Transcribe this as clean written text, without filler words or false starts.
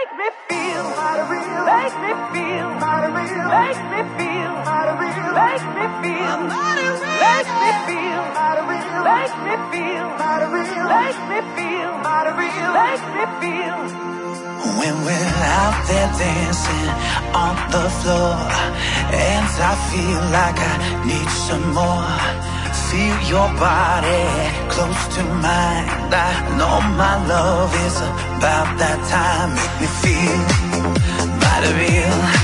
Make me feel mighty real. Make me feel mighty real. Make me feel mighty real. Make me feel mighty real. Make me feel mighty real. Make me feel mighty real. Make me feel mighty real. Make me feel. When we're out there dancing on the floor, and I feel like I need some more. Feel your body close to mine. I know my love is about that time. Make me feel mighty real.